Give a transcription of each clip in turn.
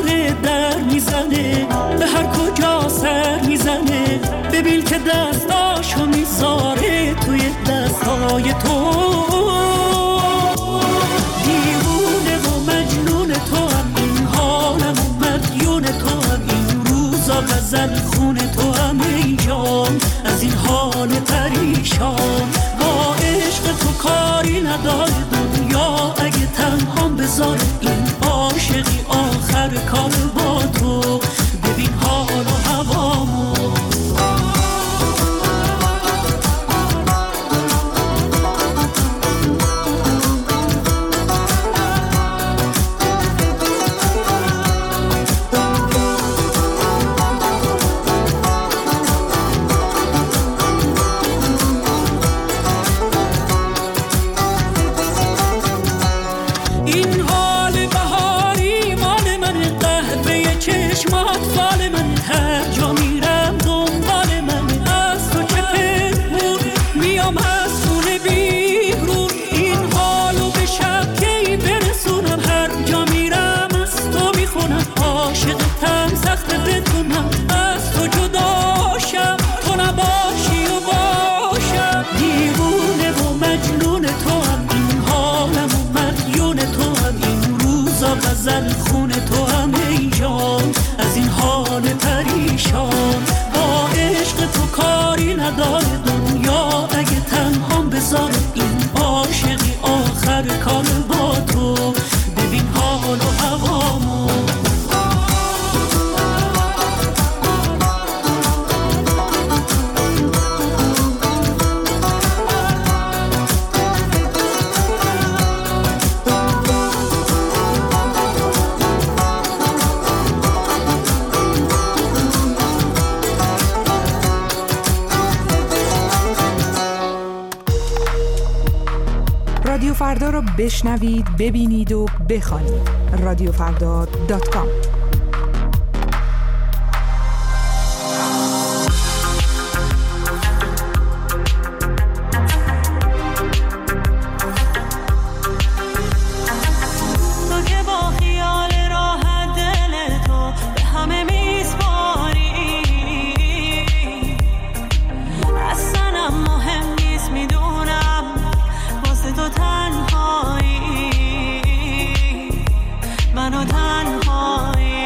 دوباره در میزنه، به هر کجا سر میزنه. ببین که دستاشو میذاره توی دستای تو. دیوونه و مجنون تو هم، این حالم و مدیون تو هم، این روزا غزل خون تو هم ای جان، از این حال پریشان. با عشق تو کاری نداره دنیا، اگه تنهام بذاره این عاشقی آخر کار با تو. ببین حال و هوامو. غزل خون تو هم ای جان، از این حال پریشان. با عشق تو کاری نداره دنیا، اگه تنهام بذاره این عاشقی آخر کار با تو. ببین حال و هوامو. رادیو فردا رو بشنوید، ببینید و بخوانید. radiofrda.com. منو تنهایی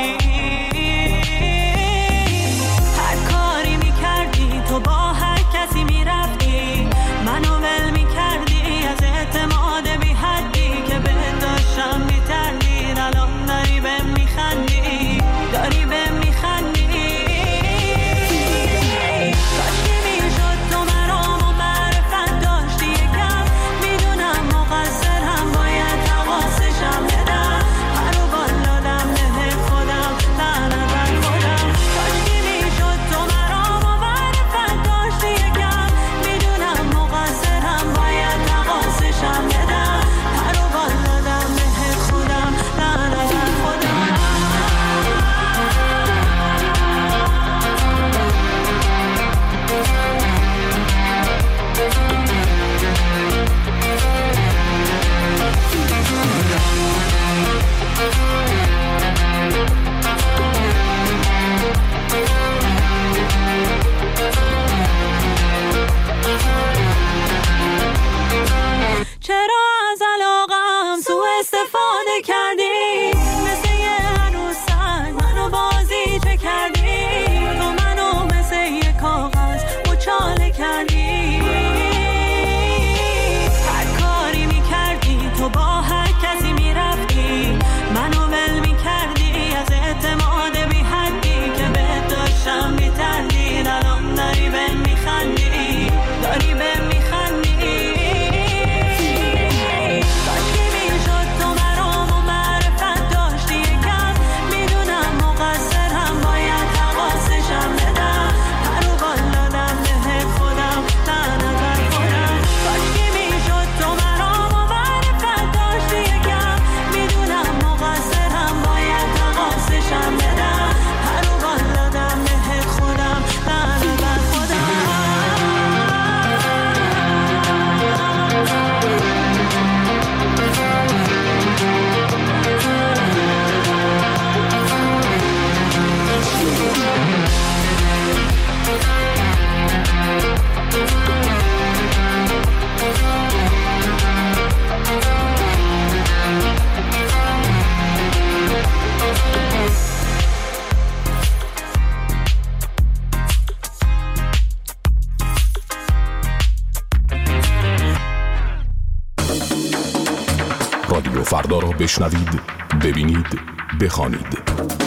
فردا را بشنوید، ببینید، بخوانید.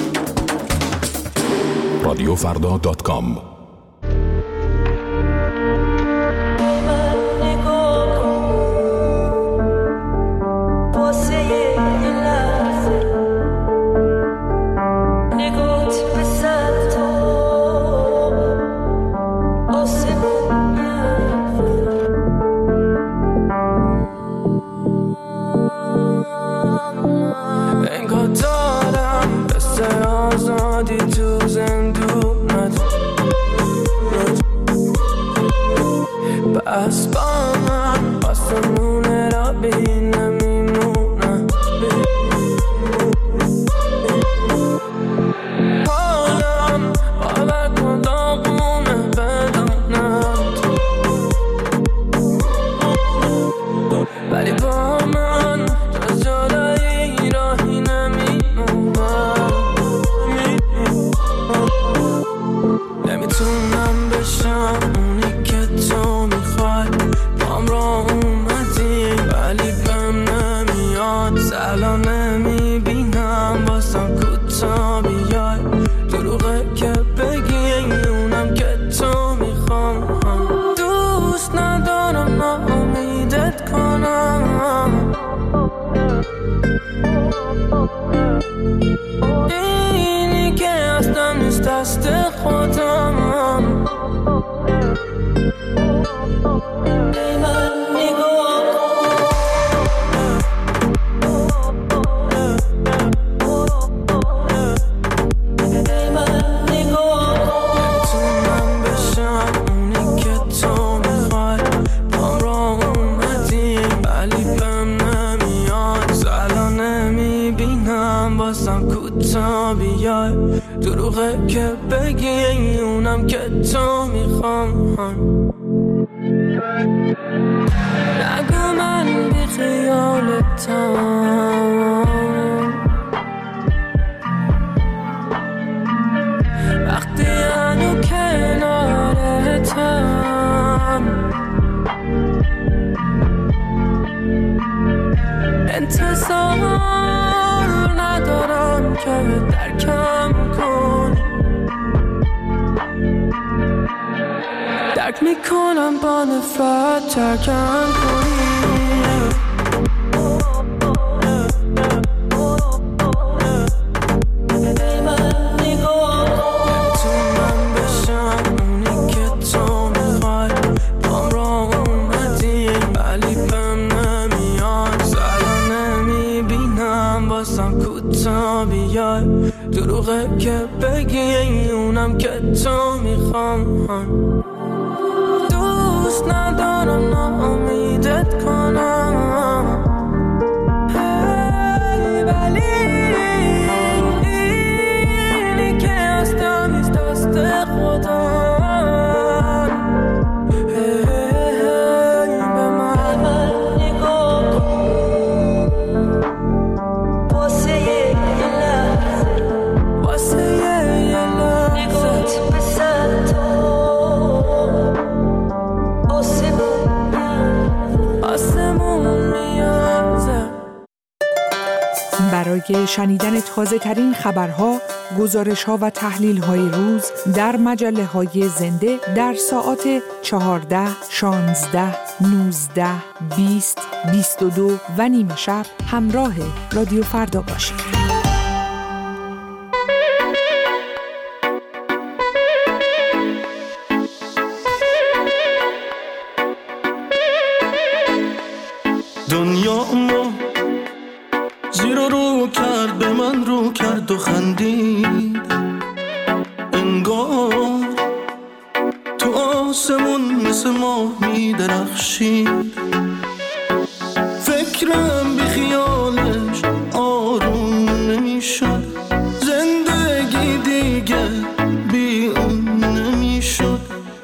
رادیوفردا.com. دروغه که بگی اونم که تو میخوام. نگو من بی خیالتم، وقتی هنو کنارتم. انتظار ندارم که درکم کنی، درک میکنم با نفرت ترکم کنی. دروغه که بگی اونم که تو میخوام. دوست ندارم ناامیدت کنم، ولی اینی که هستم نیست دست خودم. برای شنیدن تازه ترین خبرها، گزارش‌ها و تحلیل‌های روز در مجله‌های زنده در ساعات 14، 16، 19، 20، 22 و نیم شب همراه رادیو فردا باشید. دنیا ما زیر رو کرد، به من رو کرد و خندید، انگار تو آسمون مثل ماه می درخشید. فکرم بی خیالش آروم نمیشد، زندگی دیگه بی اون نمیشد.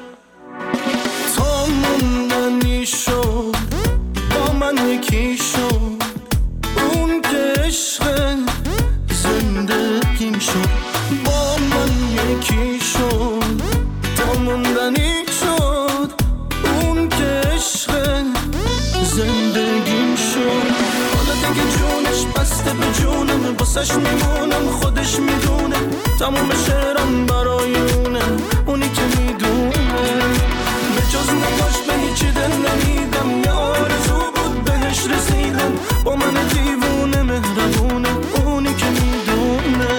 تا موندن میشد با من یکی شد، اون که عشق زندگیم شد. با من یکی شد تا موندنی شد، اون که عشق زندگیم شد. حالا دیگه جونش واسش میمونم خودش میدونه تموم شعرم برای اونه اونی که میدونه به جز نگاش به هیچی دل نمیدم یه آرزو بود بهش رسیدم با من دیوونه مهربونه اونی که میدونه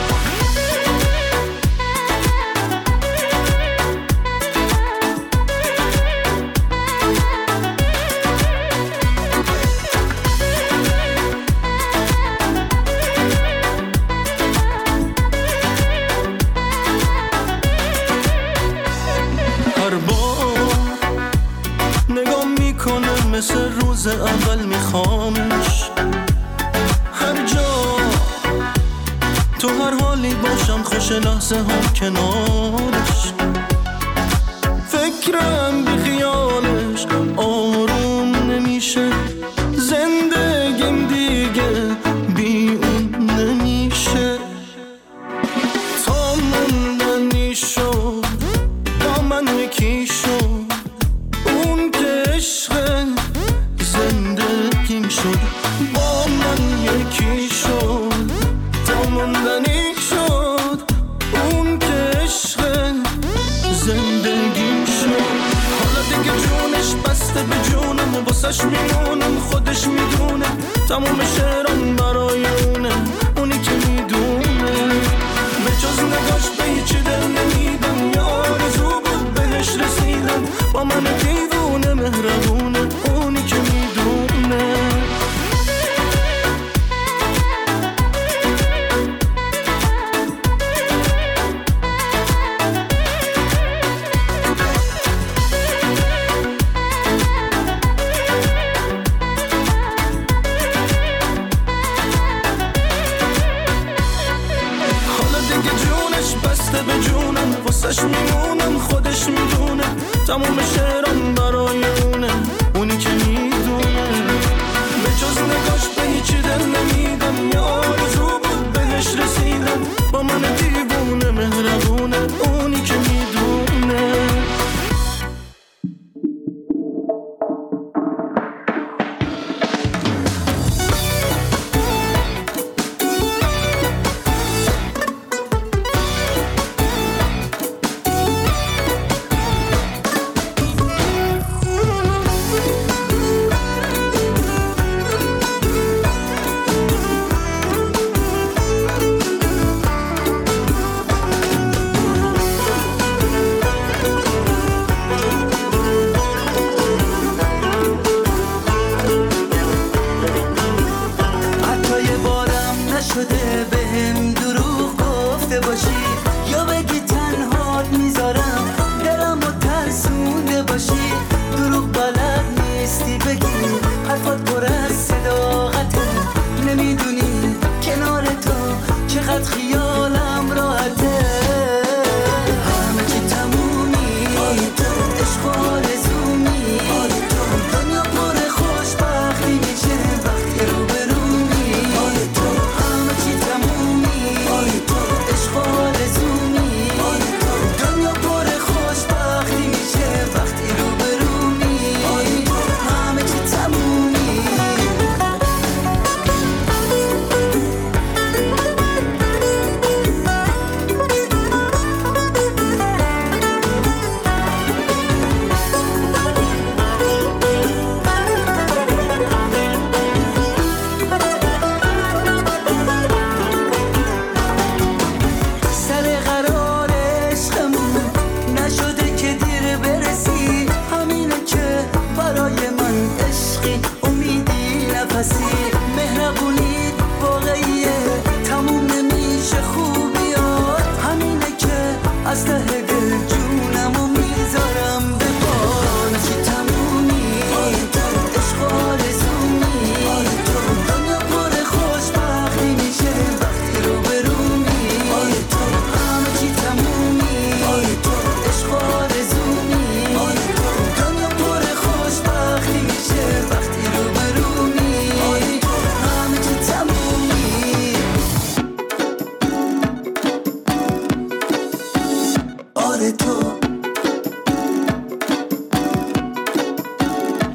مثل روز اول میخوامش هر جا تو هر حالی باشم خوش لحظه هم کنارش فکرم بی خیالش آروم نمیشه زندگیم دیگه بی اون نمیشه تا موندنی شد با من یکی شد اون که عشق زندگیم شد با من یکی شد تا موندنی شد اون که عشق زندگیم شد حالا دیگه جونش بسته به جونم و واسش میمونم خودش میدونه تموم شعرم برای اونه اونی که میدونه به جز نگاش به هیچی دل نمیدم یه آرزو بود بهش رسیدم با من دیوونه مهربونه اونی که میدونه حالا دیگه جونش بسته به جونم واسش میمونم خودش میدونه تموم شعرم برای اونه اونی که میدونه به جز نگاش به هیچی دل نمیدم یه آرزو بود بهش رسیدم با من دیوونه مهربونه اونی که میدونه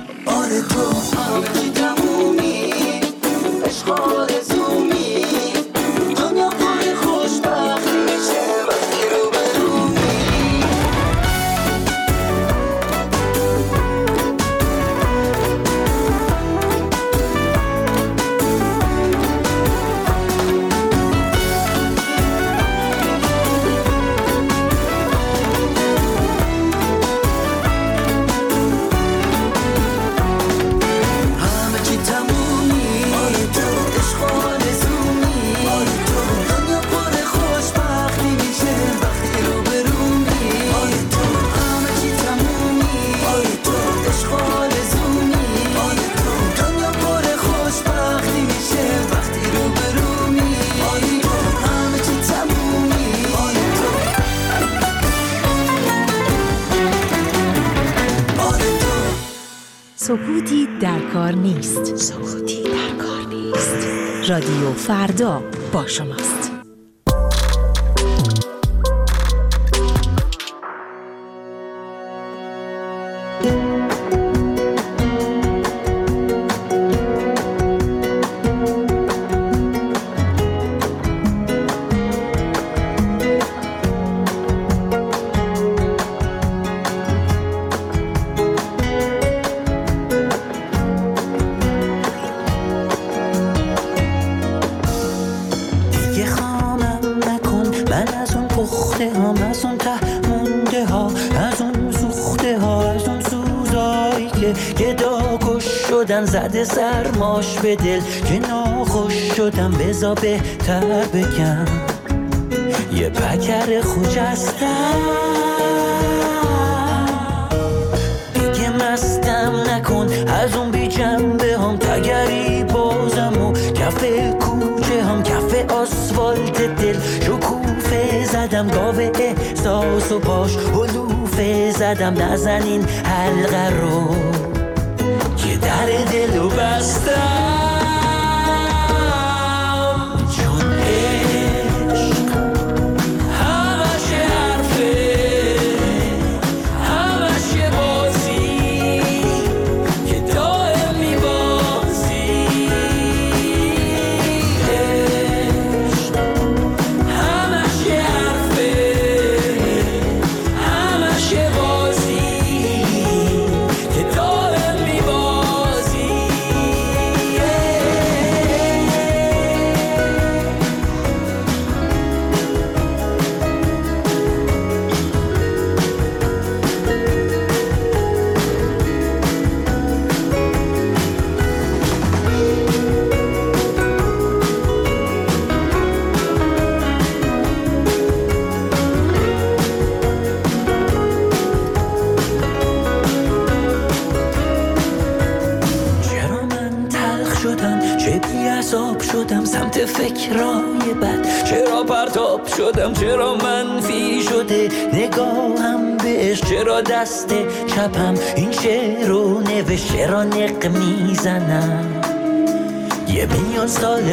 همه چی تمومی عشق آرزومی سکوتی در کار نیست. رادیو فردا با شماست. زده سرماش به دل که ناخوش شدم، بزا بهتر بگم یه پکر خجستم. دیگه مستم نکن از اون بی جنبه هم، تگری بازم و کف کوچه هم، کف آسفالت دل شکوفه زدم، گاوه احساس و باش علوفه زدم. نزن این حلقه رو که در دلو بستم، چون عشق همش حرفه، همش یه بازی که دائم میبازی. عشق همش یه حرفه، همش یه بازی که دائم شدم سمت فکرای بد، چرا پرتاب شدم، چرا منفی شده نگاهم بهش، چرا دست چپم این شعر رو نوشت، چرا نق میزنم یه میلیون سال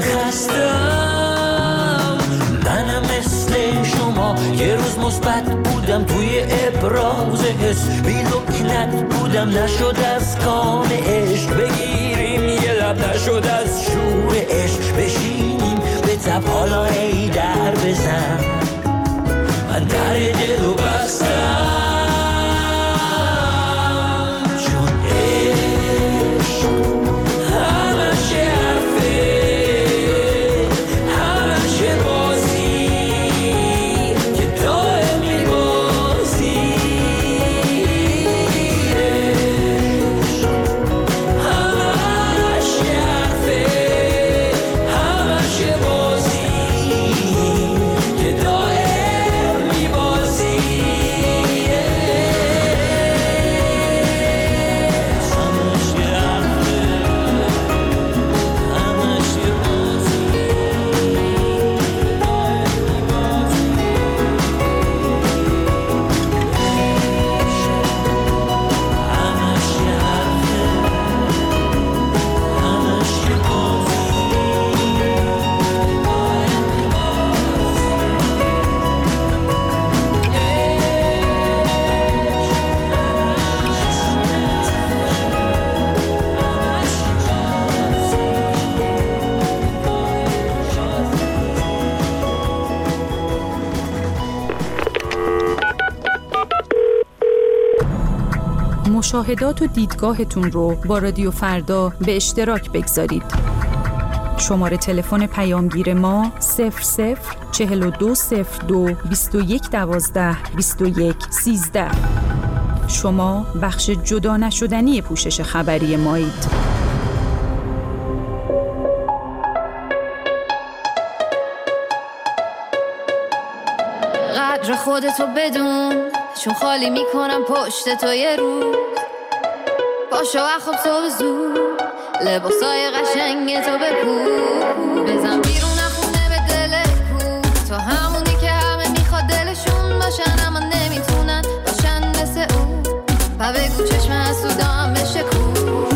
خستم. منم مثل شما یه روز مثبت بودم توی ابراز حس، بی لکنت بودم نشد از کام عشق بگیریم یه لب، نشد از شور عشق بشینیم به تب، حالا ای در بزن من در دلو بستم، چون عشق همش حرفه، همش بازی که دائم میبازی. عشق همش حرفه، همش بازی که دائم میبازی. مشاهدات و دیدگاهتون رو با رادیو فردا به اشتراک بگذارید. شماره تلفن پیامگیر ما 004202 2112 2113. شما بخش جدا نشدنی پوشش خبری مایید. قدر خودتو بدون، چون خالی میکنم پشت تو یه روز. پاشو و خواب صبح زود، لباسای قشنگ تو بپوش. بزن بیرون خونه به دل کو، تو همونی که همه میخواد دلشون باشن اما نمیتونن باشن مثل اون. و بگو چشم حسودام بشه کو.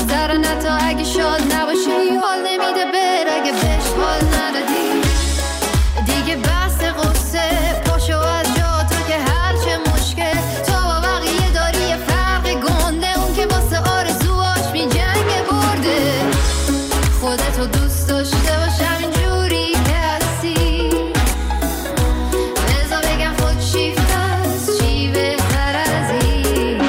میگذرن تا اگه شاد نباشی حال نمیده بر اگه بهش حال ندادی دیگه بس قصه پاشو از جا تو که هرچه مشکل تو با بقیه داری یه فرق گنده اون که واسه آرزوهاش می جنگ برده خودتو دوست داشته باش همینجوری که هستی بذار بگم خود شیفته است چی بهتر از این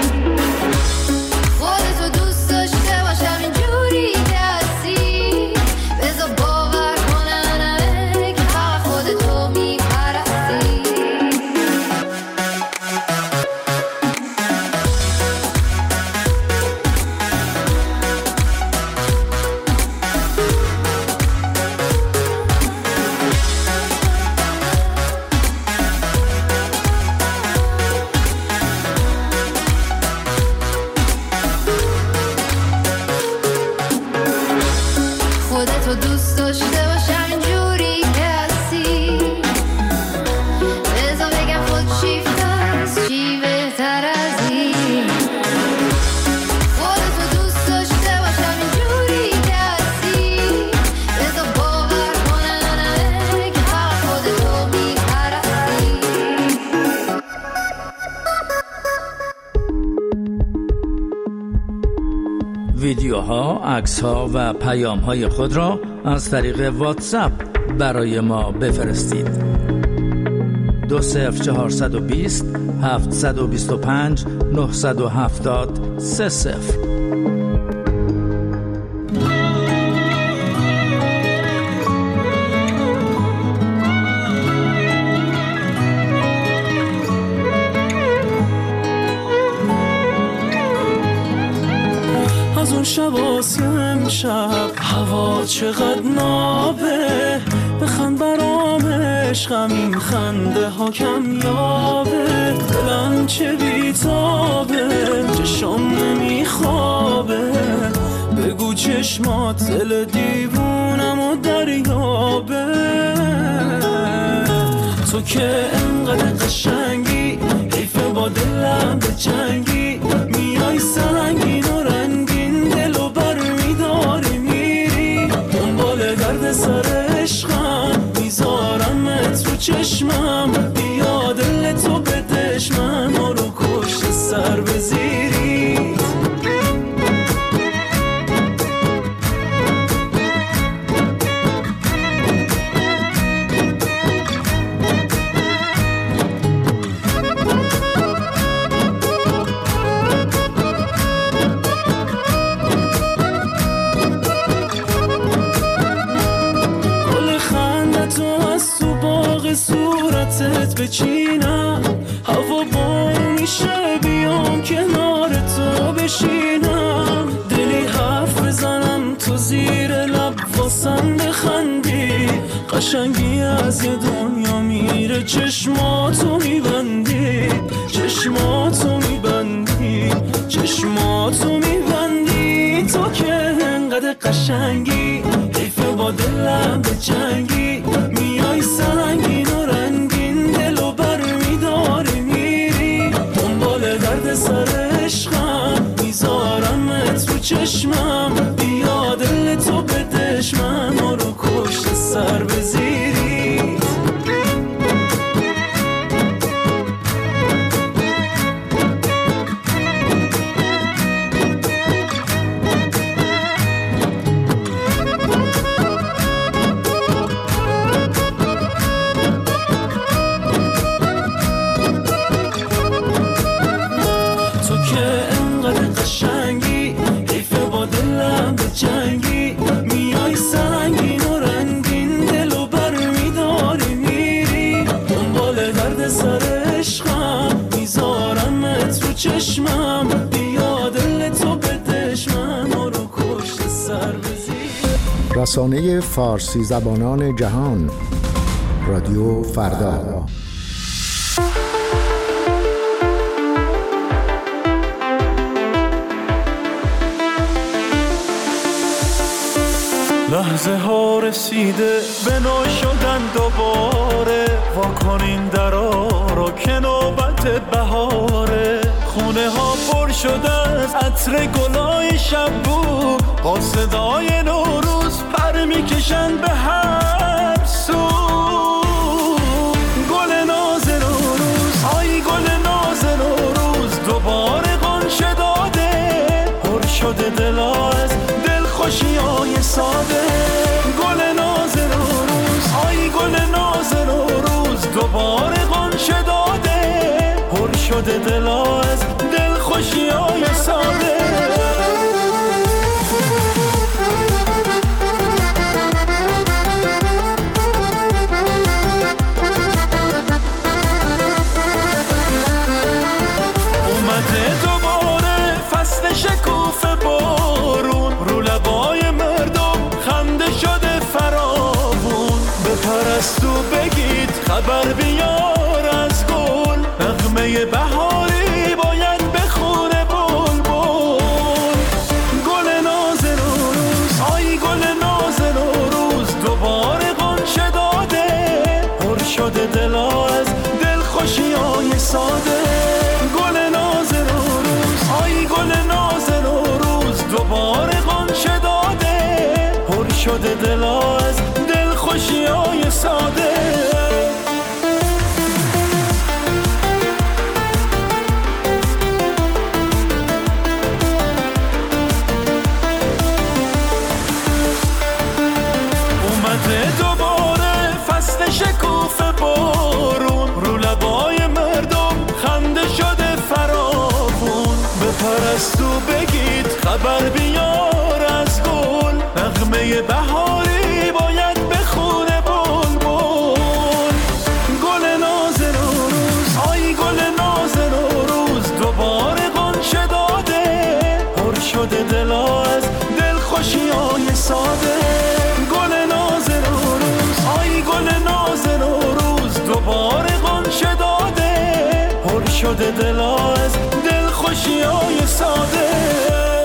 خودتو دوست داشته باش همینجوری که هستی بذار باور کنن همه که فقط خودتو میپرستی خودتو دوست داشته باش همینجوری که هستی بذار بگم خود شیفته است چی بهتر از این خودتو دوست داشته باش همینجوری که هستی بذار باور کنن همه که فقط خودتو میپرستی ویدیوها، عکس‌ها و پیام‌های خود را از طریق واتساپ برای ما بفرستید. 20420 725 970 30. از اون شب واسه امشب هوا چقدر نابه بخند برام عشقم این خنده ها کمیابه دلم چه بیتابه چشم نمیخوابه بگو چشمات دل دیوونم و دریابه تو که انقدر قشنگی حیفه با دلم به جنگی میای سنگین و رنگین دلو بر میداری میری دنبال درد سر عشقم میذارمت رو چشمم بیا دل تو بدش من رو کشت سر بزیری صورتت بچینم هوا بارون میشه بیام کنار تو بشینم دلی حرف بزنم تو زیر لب واسم بخندی قشنگی از یه دنیا میره چشماتو میبندی چشماتو میبندی چشماتو میبندی تو که انقدر قشنگی حیفه با دلم به جنگی میای سنگین و رنگین دلو بر میداری میری دنبال درد سر عشقم میذارمت رو چشمم بیا دل تو بدش من رو کشت سر بزیری جنگی میای سنگین و رنگین دلو بر میداری میری دنبال درد سر عشقم میذارمت رو چشمم بیا دل تو بدش من رو کشت سر بزیر رسانه فارسی زبانان جهان رادیو فردا. لحظه ها رسیده به نو شدن دوباره واکنین درا را که نوبت بهاره خونه ها پر شده از عطر گلای شب بو، با صدای نوروز پر میکشن به هر سو. گل ناز نوروز، آی گل ناز نوروز، دوباره غنچه داده، پر شده دلا از دلخوشیای ساده. گل ناز نوروز، آی گل ناز نوروز، دوباره غنچه داده، پر شده دلا از دلخوشیای ساده. شکوفه بارون رو لبای مردم خنده شده فراوون. بپرست و بگید خبر بیار از گل، نغمه بهاری باید بخونه بلبل. گل ناز نوروز، آی گل ناز نوروز، دوباره غنچه داده، پر شده دلا از دلخوشیای ساده. گل ناز نوروز، آی گل ناز نوروز، دوباره غنچه داده، پر شده دلا از دلخوشیای ساده. اومده دوباره فصل شکوفه بارون، رو لبای مردم خنده شده فراوون. بپرست و بگید خبر بیار از گل، نغمه بهاری باید بخونه بلبل. گل ناز نوروز، آی گل ناز نوروز، دوباره غنچه داده، پر شده دلا از دلخوشیای ساده. گل ناز نوروز، آی گل ناز نوروز، دوباره غنچه داده، پر شده دلا از دلخوشیای ساده.